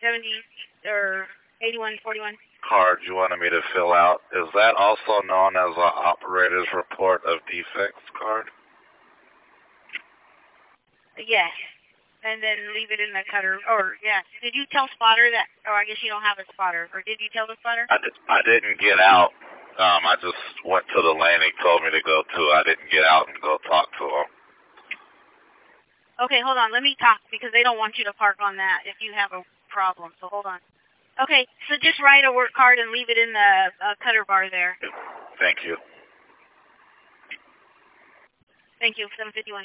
70 or 8141. Card you wanted me to fill out, is that also known as an operator's report of defects card? Yes. And then leave it in the cutter. Or, yeah. Did you tell Spotter that? Oh, I guess you don't have a spotter. Or did you tell the spotter? I didn't get out. I just went to the lane he told me to go to. I didn't get out and go talk to him. Okay, hold on. Let me talk because they don't want you to park on that if you have a problem. So hold on. Okay, so just write a work card and leave it in the cutter bar there. Thank you. Thank you. 751.